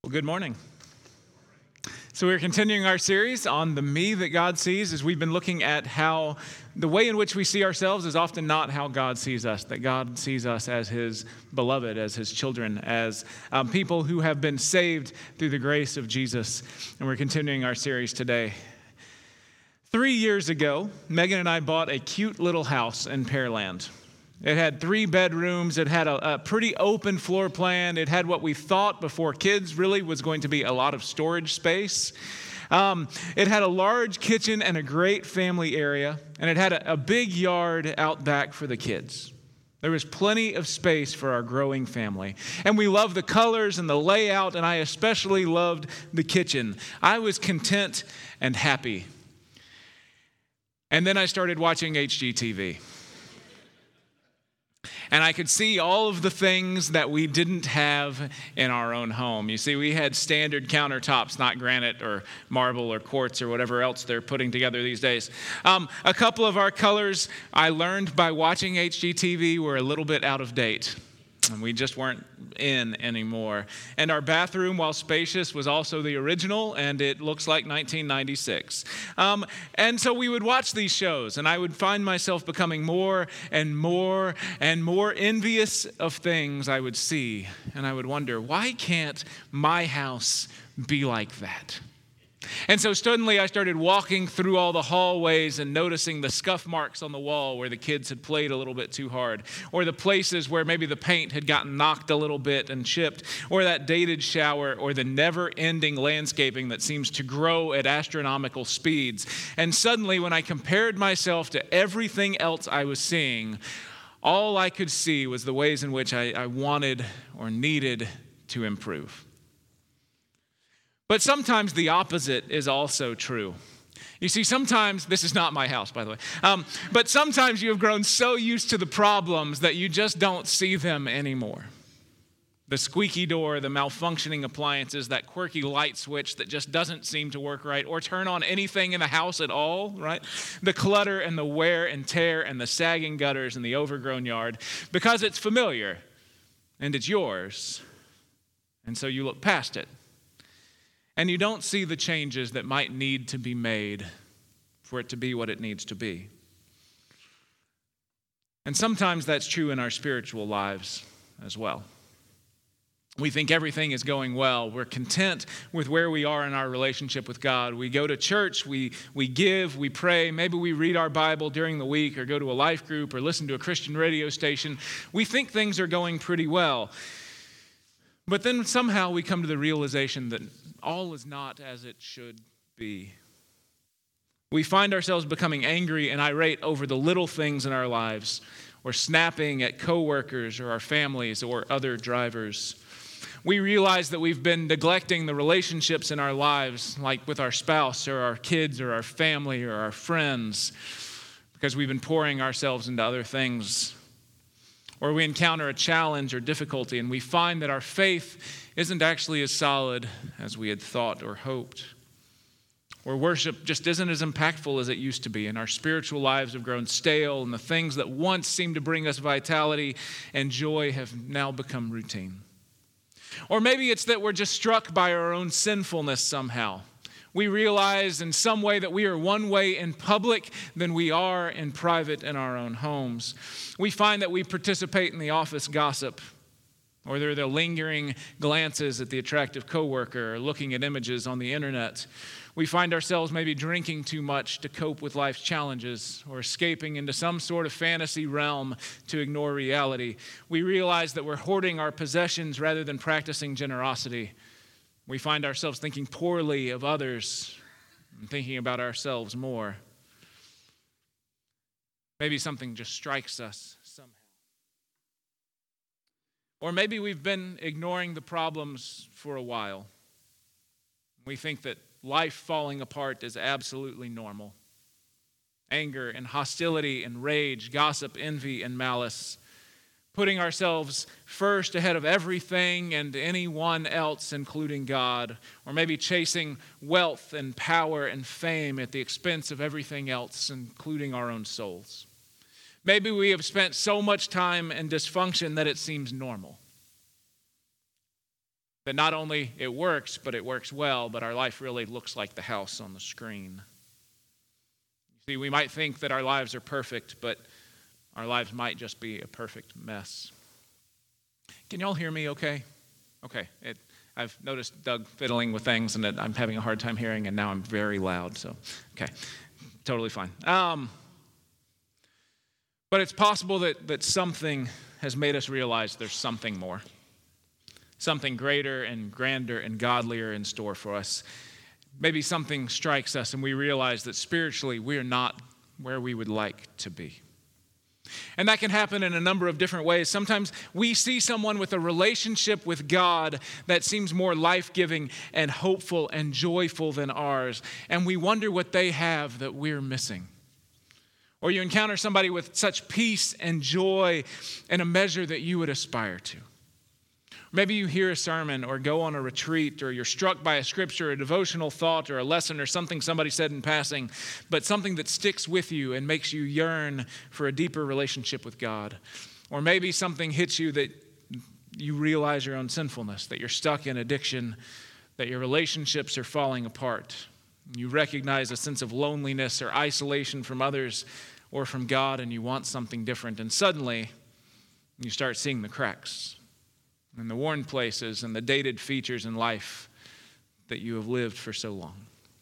Well, good morning. So we're continuing our series on the me that God sees as we've been looking at how the way in which we see ourselves is often not how God sees us, that God sees us as his beloved, as his children, as people who have been saved through the grace of Jesus. And we're continuing our series today. 3 years ago, Megan and I bought a cute little house in Pearland. It had 3 bedrooms. It had a pretty open floor plan. It had what we thought before kids really was going to be a lot of storage space. It had a large kitchen and a great family area. And it had a big yard out back for the kids. There was plenty of space for our growing family. And we loved the colors and the layout, and I especially loved the kitchen. I was content and happy. And then I started watching HGTV. And I could see all of the things that we didn't have in our own home. You see, we had standard countertops, not granite or marble or quartz or whatever else they're putting together these days. A couple of our colors I learned by watching HGTV were a little bit out of date. And we just weren't in anymore. And our bathroom, while spacious, was also the original, and it looks like 1996. And so we would watch these shows, and I would find myself becoming more and more and more envious of things I would see. And I would wonder, why can't my house be like that? And so suddenly I started walking through all the hallways and noticing the scuff marks on the wall where the kids had played a little bit too hard, or the places where maybe the paint had gotten knocked a little bit and chipped, or that dated shower, or the never-ending landscaping that seems to grow at astronomical speeds. And suddenly when I compared myself to everything else I was seeing, all I could see was the ways in which I wanted or needed to improve. But sometimes the opposite is also true. You see, sometimes, this is not my house, by the way, but sometimes you have grown so used to the problems that you just don't see them anymore. The squeaky door, the malfunctioning appliances, that quirky light switch that just doesn't seem to work right or turn on anything in the house at all, right? The clutter and the wear and tear and the sagging gutters and the overgrown yard, because it's familiar and it's yours, and so you look past it. And you don't see the changes that might need to be made for it to be what it needs to be. And sometimes that's true in our spiritual lives as well. We think everything is going well. We're content with where we are in our relationship with God. We go to church, we give, we pray. Maybe we read our Bible during the week or go to a life group or listen to a Christian radio station. We think things are going pretty well. But then somehow we come to the realization that all is not as it should be. We find ourselves becoming angry and irate over the little things in our lives, or snapping at coworkers or our families or other drivers. We realize that we've been neglecting the relationships in our lives, like with our spouse or our kids or our family or our friends, because we've been pouring ourselves into other things. Or we encounter a challenge or difficulty, and we find that our faith isn't actually as solid as we had thought or hoped. Or worship just isn't as impactful as it used to be, and our spiritual lives have grown stale, and the things that once seemed to bring us vitality and joy have now become routine. Or maybe it's that we're just struck by our own sinfulness somehow. We realize in some way that we are one way in public than we are in private in our own homes. We find that we participate in the office gossip, or there are the lingering glances at the attractive coworker, or looking at images on the internet. We find ourselves maybe drinking too much to cope with life's challenges, or escaping into some sort of fantasy realm to ignore reality. We realize that we're hoarding our possessions rather than practicing generosity. We find ourselves thinking poorly of others and thinking about ourselves more. Maybe something just strikes us somehow. Or maybe we've been ignoring the problems for a while. We think that life falling apart is absolutely normal. Anger and hostility and rage, gossip, envy, and malice. Putting ourselves first ahead of everything and anyone else, including God, or maybe chasing wealth and power and fame at the expense of everything else, including our own souls. Maybe we have spent so much time in dysfunction that it seems normal. That not only it works, but it works well, but our life really looks like the house on the screen. You see, we might think that our lives are perfect, but our lives might just be a perfect mess. Can y'all hear me okay? Okay. I've noticed Doug fiddling with things, and I'm having a hard time hearing, and now I'm very loud, so okay. Totally fine. But it's possible that something has made us realize there's something more. Something greater and grander and godlier in store for us. Maybe something strikes us and we realize that spiritually we are not where we would like to be. And that can happen in a number of different ways. Sometimes we see someone with a relationship with God that seems more life-giving and hopeful and joyful than ours, and we wonder what they have that we're missing. Or you encounter somebody with such peace and joy in a measure that you would aspire to. Maybe you hear a sermon or go on a retreat, or you're struck by a scripture, a devotional thought, or a lesson, or something somebody said in passing, but something that sticks with you and makes you yearn for a deeper relationship with God. Or maybe something hits you that you realize your own sinfulness, that you're stuck in addiction, that your relationships are falling apart. You recognize a sense of loneliness or isolation from others or from God, and you want something different. And suddenly, you start seeing the cracks and the worn places and the dated features in life that you have lived for so long.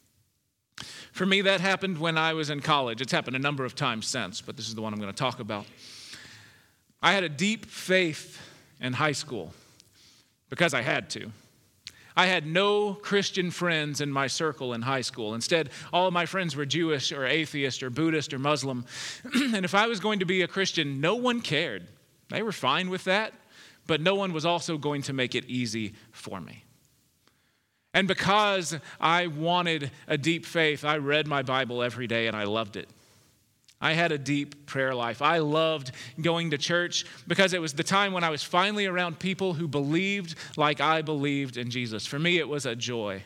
For me, that happened when I was in college. It's happened a number of times since, but this is the one I'm going to talk about. I had a deep faith in high school because I had to. I had no Christian friends in my circle in high school. Instead, all of my friends were Jewish or atheist or Buddhist or Muslim. And if I was going to be a Christian, no one cared. They were fine with that. But no one was also going to make it easy for me. And because I wanted a deep faith, I read my Bible every day and I loved it. I had a deep prayer life. I loved going to church because it was the time when I was finally around people who believed like I believed in Jesus. For me, it was a joy.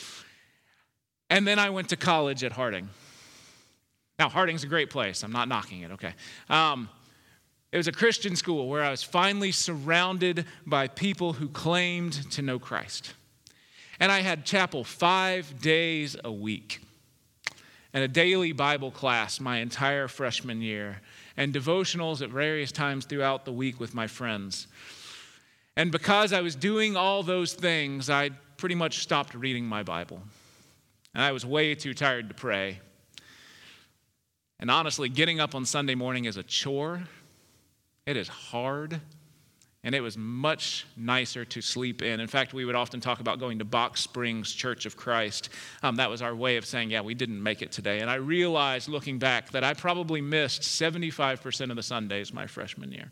And then I went to college at Harding. Now, Harding's a great place. I'm not knocking it, okay? It was a Christian school where I was finally surrounded by people who claimed to know Christ. And I had chapel 5 days a week, and a daily Bible class my entire freshman year, and devotionals at various times throughout the week with my friends. And because I was doing all those things, I pretty much stopped reading my Bible. And I was way too tired to pray. And honestly, getting up on Sunday morning is a chore. It is hard, and it was much nicer to sleep in. In fact, we would often talk about going to Box Springs Church of Christ. That was our way of saying, yeah, we didn't make it today. And I realized, looking back, that I probably missed 75% of the Sundays my freshman year.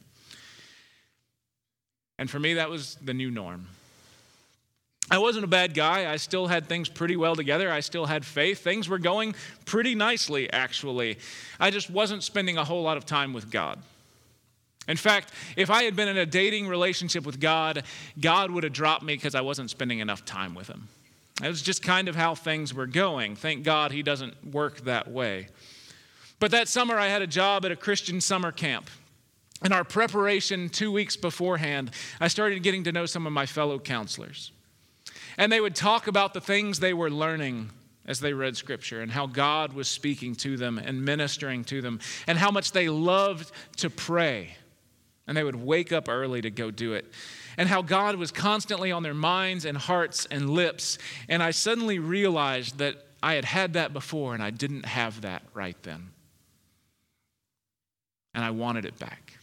And for me, that was the new norm. I wasn't a bad guy. I still had things pretty well together. I still had faith. Things were going pretty nicely, actually. I just wasn't spending a whole lot of time with God. In fact, if I had been in a dating relationship with God, God would have dropped me because I wasn't spending enough time with him. It was just kind of how things were going. Thank God he doesn't work that way. But that summer, I had a job at a Christian summer camp. In our preparation 2 weeks beforehand, I started getting to know some of my fellow counselors. And they would talk about the things they were learning as they read Scripture, and how God was speaking to them and ministering to them, and how much they loved to pray. And they would wake up early to go do it. And how God was constantly on their minds and hearts and lips. And I suddenly realized that I had had that before and I didn't have that right then. And I wanted it back.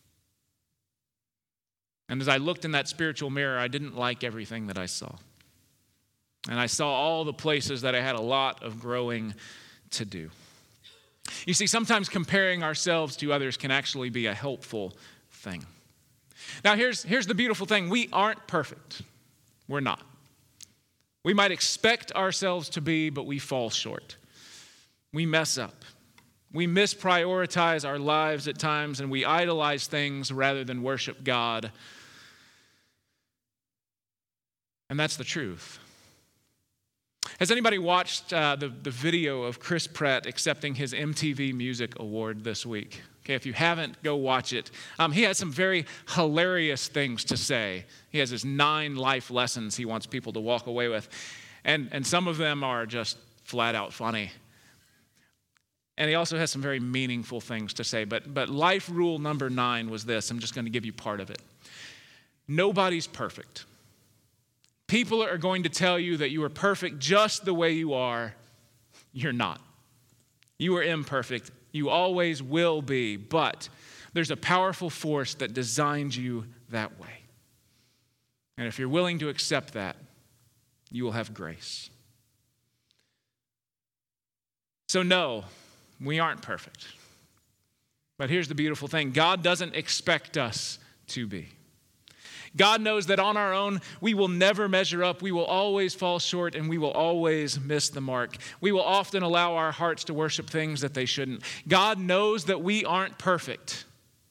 And as I looked in that spiritual mirror, I didn't like everything that I saw. And I saw all the places that I had a lot of growing to do. You see, sometimes comparing ourselves to others can actually be a helpful thing. Now, here's the beautiful thing. We aren't perfect. We're not. We might expect ourselves to be, but we fall short. We mess up. We misprioritize our lives at times, and we idolize things rather than worship God. And that's the truth. Has anybody watched the video of Chris Pratt accepting his MTV Music Award this week? Okay, if you haven't, go watch it. He has some very hilarious things to say. He has his 9 life lessons he wants people to walk away with. And some of them are just flat out funny. And he also has some very meaningful things to say. But life rule number 9 was this. I'm just going to give you part of it. Nobody's perfect. People are going to tell you that you are perfect just the way you are. You're not. You are imperfect. You always will be. But there's a powerful force that designed you that way. And if you're willing to accept that, you will have grace. So no, we aren't perfect. But here's the beautiful thing. God doesn't expect us to be. God knows that on our own, we will never measure up. We will always fall short, and we will always miss the mark. We will often allow our hearts to worship things that they shouldn't. God knows that we aren't perfect.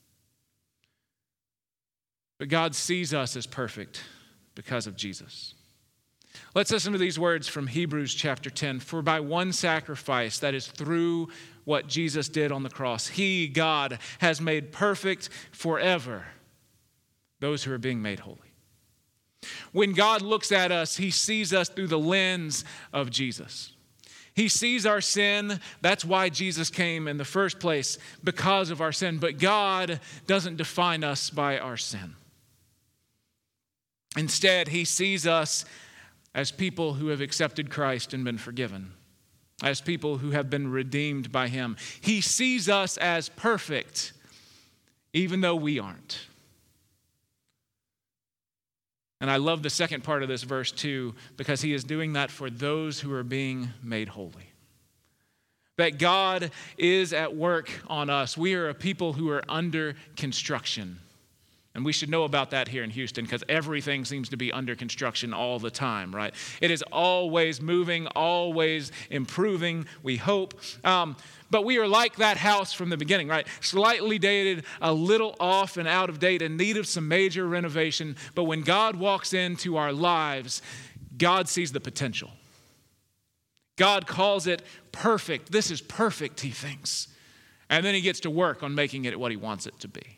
But God sees us as perfect because of Jesus. Let's listen to these words from Hebrews chapter 10. For by one sacrifice, that is through what Jesus did on the cross, He, God, has made perfect forever those who are being made holy. When God looks at us, He sees us through the lens of Jesus. He sees our sin. That's why Jesus came in the first place, because of our sin. But God doesn't define us by our sin. Instead, He sees us as people who have accepted Christ and been forgiven, as people who have been redeemed by Him. He sees us as perfect, even though we aren't. And I love the second part of this verse too, because He is doing that for those who are being made holy. That God is at work on us. We are a people who are under construction. And we should know about that here in Houston, because everything seems to be under construction all the time, right? It is always moving, always improving, we hope. But we are like that house from the beginning, right? Slightly dated, a little off and out of date, in need of some major renovation. But when God walks into our lives, God sees the potential. God calls it perfect. This is perfect, He thinks. And then He gets to work on making it what He wants it to be.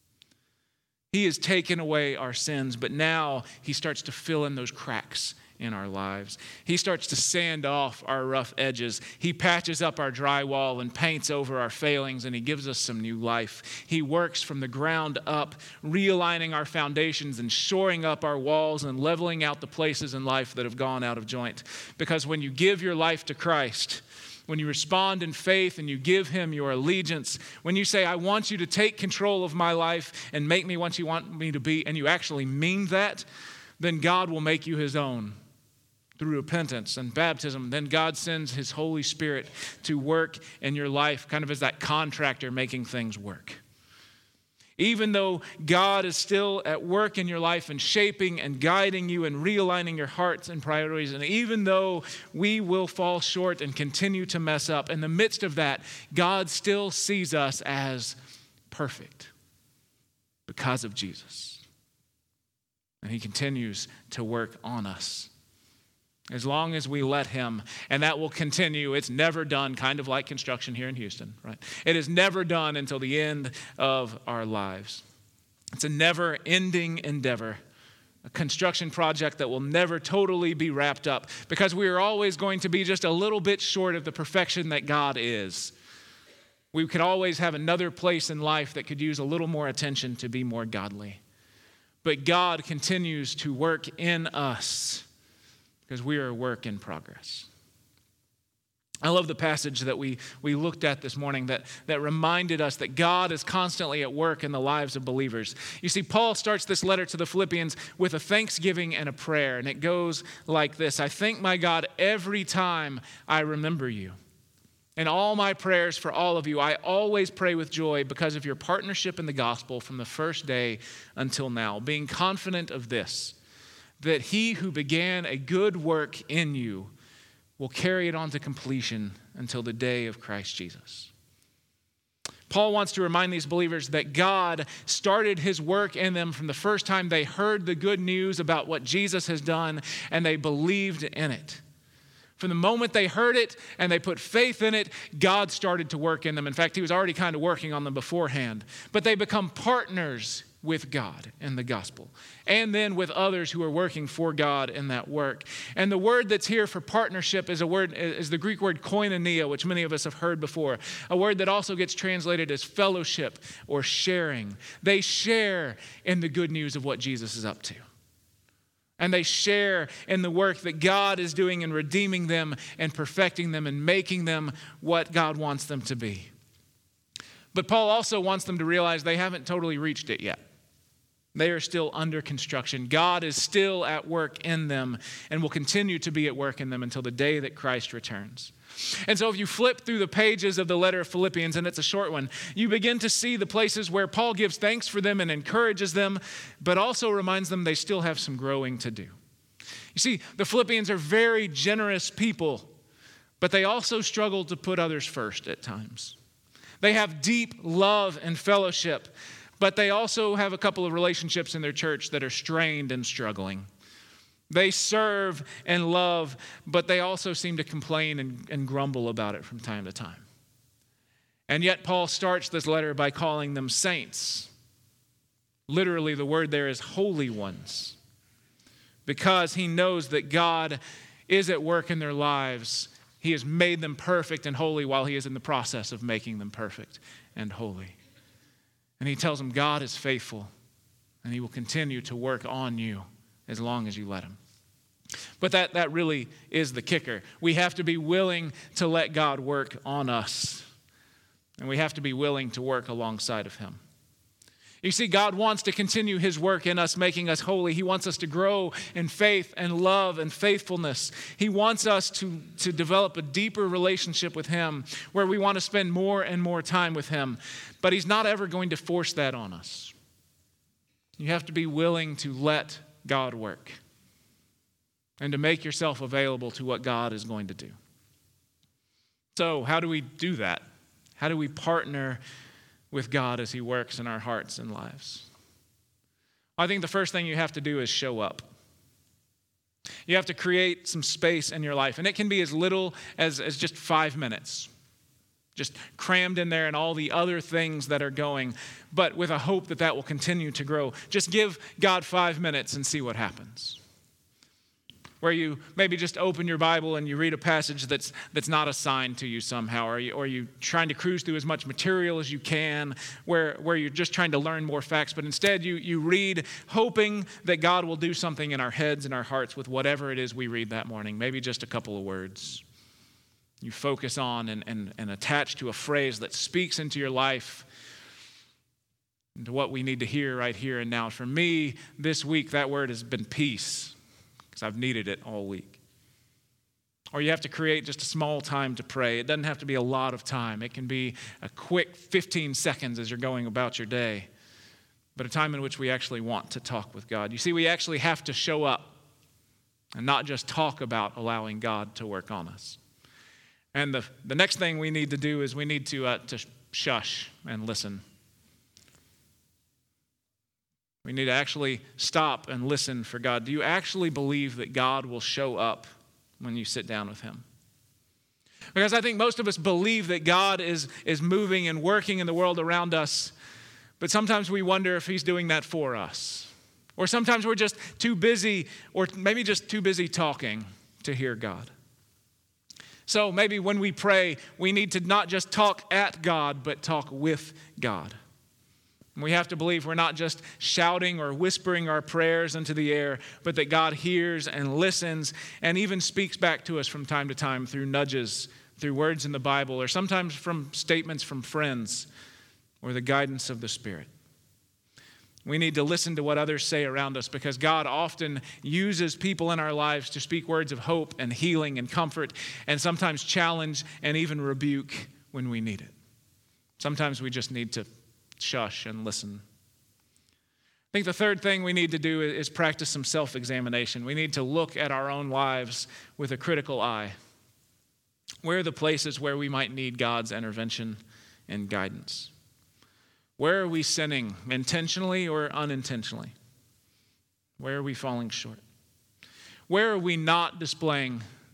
He has taken away our sins, but now He starts to fill in those cracks in our lives. He starts to sand off our rough edges. He patches up our drywall and paints over our failings, and He gives us some new life. He works from the ground up, realigning our foundations and shoring up our walls and leveling out the places in life that have gone out of joint. Because when you give your life to Christ, when you respond in faith and you give Him your allegiance, when you say, I want you to take control of my life and make me what you want me to be, and you actually mean that, then God will make you His own through repentance and baptism. Then God sends His Holy Spirit to work in your life, kind of as that contractor making things work. Even though God is still at work in your life and shaping and guiding you and realigning your hearts and priorities, and even though we will fall short and continue to mess up, in the midst of that, God still sees us as perfect because of Jesus. And He continues to work on us as long as we let Him, and that will continue. It's never done, kind of like construction here in Houston, right? It is never done until the end of our lives. It's a never-ending endeavor, a construction project that will never totally be wrapped up, because we are always going to be just a little bit short of the perfection that God is. We could always have another place in life that could use a little more attention to be more godly. But God continues to work in us, because we are a work in progress. I love the passage that we looked at this morning that reminded us that God is constantly at work in the lives of believers. You see, Paul starts this letter to the Philippians with a thanksgiving and a prayer, and it goes like this: I thank my God every time I remember you. In all my prayers for all of you, I always pray with joy because of your partnership in the gospel from the first day until now, being confident of this, that He who began a good work in you will carry it on to completion until the day of Christ Jesus. Paul wants to remind these believers that God started His work in them from the first time they heard the good news about what Jesus has done and they believed in it. From the moment they heard it and they put faith in it, God started to work in them. In fact, he was already kind of working on them beforehand. But they become partners with God in the gospel, and then with others who are working for God in that work. And the word that's here for partnership is the Greek word koinonia, which many of us have heard before, a word that also gets translated as fellowship or sharing. They share in the good news of what Jesus is up to. And they share in the work that God is doing in redeeming them and perfecting them and making them what God wants them to be. But Paul also wants them to realize they haven't totally reached it yet. They are still under construction. God is still at work in them and will continue to be at work in them until the day that Christ returns. And so if you flip through the pages of the letter of Philippians, and it's a short one, you begin to see the places where Paul gives thanks for them and encourages them, but also reminds them they still have some growing to do. You see, the Philippians are very generous people, but they also struggle to put others first at times. They have deep love and fellowship, but they also have a couple of relationships in their church that are strained and struggling. They serve and love, but they also seem to complain and grumble about it from time to time. And yet Paul starts this letter by calling them saints. Literally, the word there is holy ones, because he knows that God is at work in their lives. He has made them perfect and holy while he is in the process of making them perfect and holy. And he tells them God is faithful and he will continue to work on you as long as you let him. But that really is the kicker. We have to be willing to let God work on us. And we have to be willing to work alongside of him. You see, God wants to continue his work in us, making us holy. He wants us to grow in faith and love and faithfulness. He wants us to develop a deeper relationship with him where we want to spend more and more time with him. But he's not ever going to force that on us. You have to be willing to let God work and to make yourself available to what God is going to do. So, how do we do that? How do we partner with God as he works in our hearts and lives? I think the first thing you have to do is show up. You have to create some space in your life, and it can be as little as just 5 minutes, just crammed in there and all the other things that are going, but with a hope that will continue to grow. Just give God 5 minutes and see what happens. Where you maybe just open your Bible and you read a passage that's not assigned to you somehow, or you trying to cruise through as much material as you can, where you're just trying to learn more facts, but instead you read hoping that God will do something in our heads and our hearts with whatever it is we read that morning, maybe just a couple of words. You focus on and attach to a phrase that speaks into your life, into what we need to hear right here and now. For me, this week, that word has been peace, because I've needed it all week. Or you have to create just a small time to pray. It doesn't have to be a lot of time. It can be a quick 15 seconds as you're going about your day, but a time in which we actually want to talk with God. You see, we actually have to show up and not just talk about allowing God to work on us. And the next thing we need to do is we need to shush and listen. We need to actually stop and listen for God. Do you actually believe that God will show up when you sit down with him? Because I think most of us believe that God is moving and working in the world around us, but sometimes we wonder if he's doing that for us. Or sometimes we're just too busy, or maybe just too busy talking to hear God. So maybe when we pray, we need to not just talk at God, but talk with God. We have to believe we're not just shouting or whispering our prayers into the air, but that God hears and listens and even speaks back to us from time to time through nudges, through words in the Bible, or sometimes from statements from friends or the guidance of the Spirit. We need to listen to what others say around us, because God often uses people in our lives to speak words of hope and healing and comfort, and sometimes challenge and even rebuke when we need it. Sometimes we just need to shush and listen. I think the third thing we need to do is practice some self-examination. We need to look at our own lives with a critical eye. Where are the places where we might need God's intervention and guidance? Where are we sinning, intentionally or unintentionally? Where are we falling short? Where are we not displaying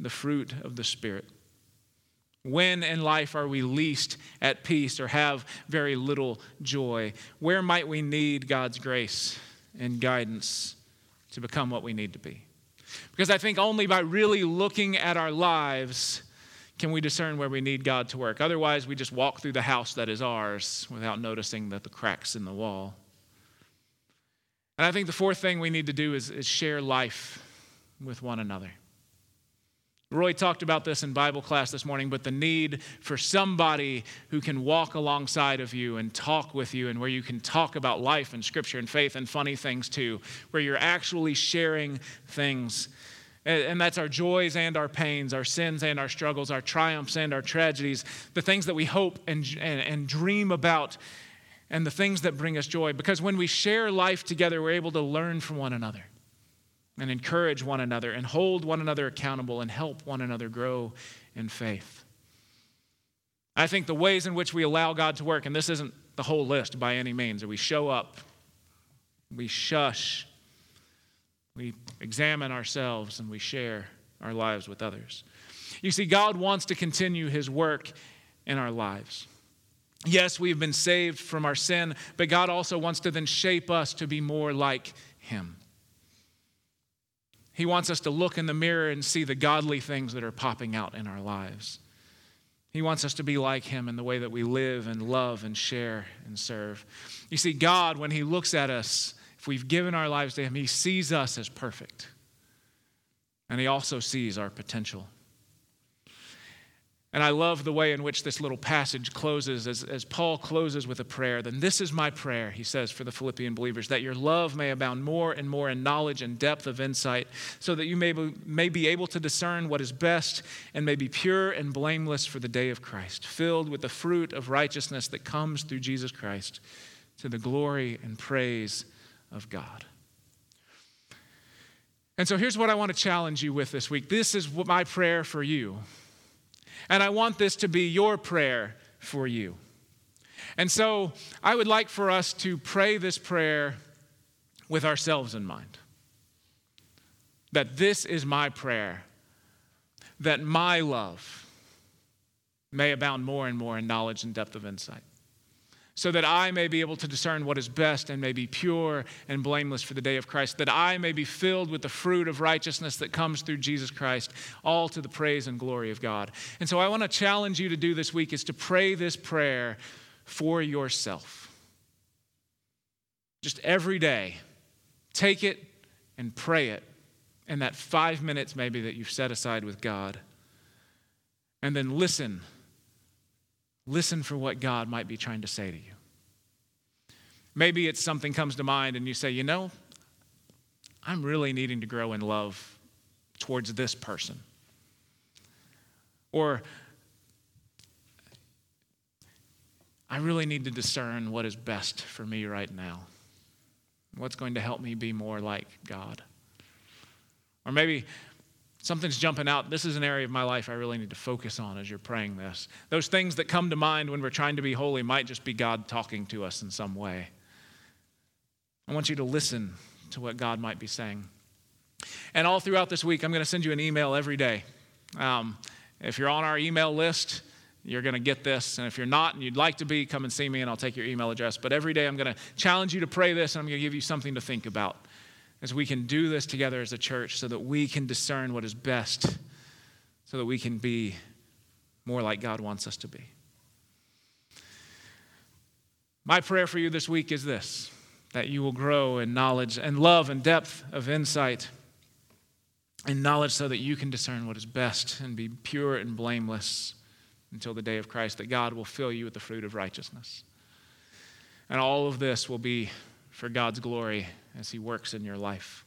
the fruit of the Spirit? When in life are we least at peace or have very little joy? Where might we need God's grace and guidance to become what we need to be? Because I think only by really looking at our lives can we discern where we need God to work. Otherwise, we just walk through the house that is ours without noticing the cracks in the wall. And I think the fourth thing we need to do is share life with one another. Roy talked about this in Bible class this morning, but the need for somebody who can walk alongside of you and talk with you, and where you can talk about life and Scripture and faith and funny things too, where you're actually sharing things. And that's our joys and our pains, our sins and our struggles, our triumphs and our tragedies, the things that we hope and dream about, and the things that bring us joy. Because when we share life together, we're able to learn from one another and encourage one another and hold one another accountable and help one another grow in faith. I think the ways in which we allow God to work, and this isn't the whole list by any means, are we show up, we shush, we examine ourselves, and we share our lives with others. You see, God wants to continue his work in our lives. Yes, we've been saved from our sin, but God also wants to then shape us to be more like him. He wants us to look in the mirror and see the godly things that are popping out in our lives. He wants us to be like him in the way that we live and love and share and serve. You see, God, when he looks at us, if we've given our lives to him, he sees us as perfect. And he also sees our potential. And I love the way in which this little passage closes, as Paul closes with a prayer. Then this is my prayer, he says, for the Philippian believers, that your love may abound more and more in knowledge and depth of insight, so that you may be able to discern what is best and may be pure and blameless for the day of Christ, filled with the fruit of righteousness that comes through Jesus Christ, to the glory and praise of God. And so here's what I want to challenge you with this week. This is my prayer for you. And I want this to be your prayer for you. And so I would like for us to pray this prayer with ourselves in mind. That this is my prayer, that my love may abound more and more in knowledge and depth of insight, so that I may be able to discern what is best and may be pure and blameless for the day of Christ, that I may be filled with the fruit of righteousness that comes through Jesus Christ, all to the praise and glory of God. And so I want to challenge you to do this week is to pray this prayer for yourself. Just every day, take it and pray it in that 5 minutes maybe that you've set aside with God. And then listen for what God might be trying to say to you. Maybe it's something comes to mind and you say, I'm really needing to grow in love towards this person. Or I really need to discern what is best for me right now. What's going to help me be more like God? Or maybe something's jumping out. This is an area of my life I really need to focus on as you're praying this. Those things that come to mind when we're trying to be holy might just be God talking to us in some way. I want you to listen to what God might be saying. And all throughout this week, I'm going to send you an email every day. If you're on our email list, you're going to get this. And if you're not and you'd like to be, come and see me and I'll take your email address. But every day I'm going to challenge you to pray this, and I'm going to give you something to think about as we can do this together as a church so that we can discern what is best, so that we can be more like God wants us to be. My prayer for you this week is this, that you will grow in knowledge and love and depth of insight and knowledge so that you can discern what is best and be pure and blameless until the day of Christ, that God will fill you with the fruit of righteousness. And all of this will be for God's glory as he works in your life.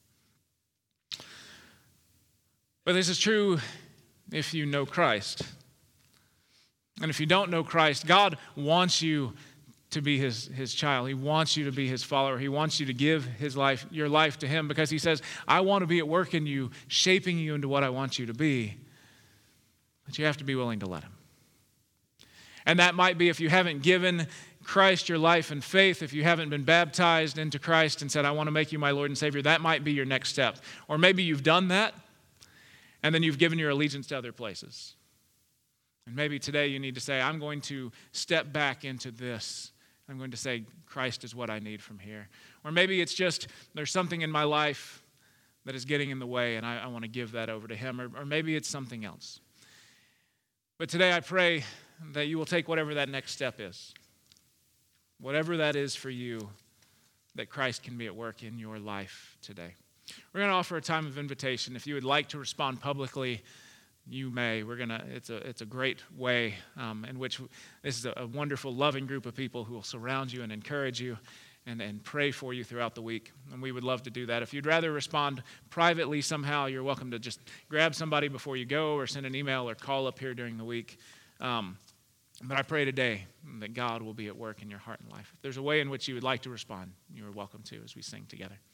But this is true if you know Christ. And if you don't know Christ, God wants you to be his child. He wants you to be his follower. He wants you to give your life to him, because he says, I want to be at work in you, shaping you into what I want you to be. But you have to be willing to let him. And that might be if you haven't given Christ your life and faith, if you haven't been baptized into Christ and said, I want to make you my Lord and Savior, that might be your next step. Or maybe you've done that, And then you've given your allegiance to other places. And maybe today you need to say, I'm going to step back into this. I'm going to say, Christ is what I need from here. Or maybe it's just there's something in my life that is getting in the way, and I want to give that over to him. Or maybe it's something else. But today I pray that you will take whatever that next step is. Whatever that is for you, that Christ can be at work in your life today. We're going to offer a time of invitation. If you would like to respond publicly, you may. It's a great way in which this is a wonderful, loving group of people who will surround you and encourage you and pray for you throughout the week. And we would love to do that. If you'd rather respond privately somehow, you're welcome to just grab somebody before you go or send an email or call up here during the week. But I pray today that God will be at work in your heart and life. If there's a way in which you would like to respond, you are welcome to as we sing together.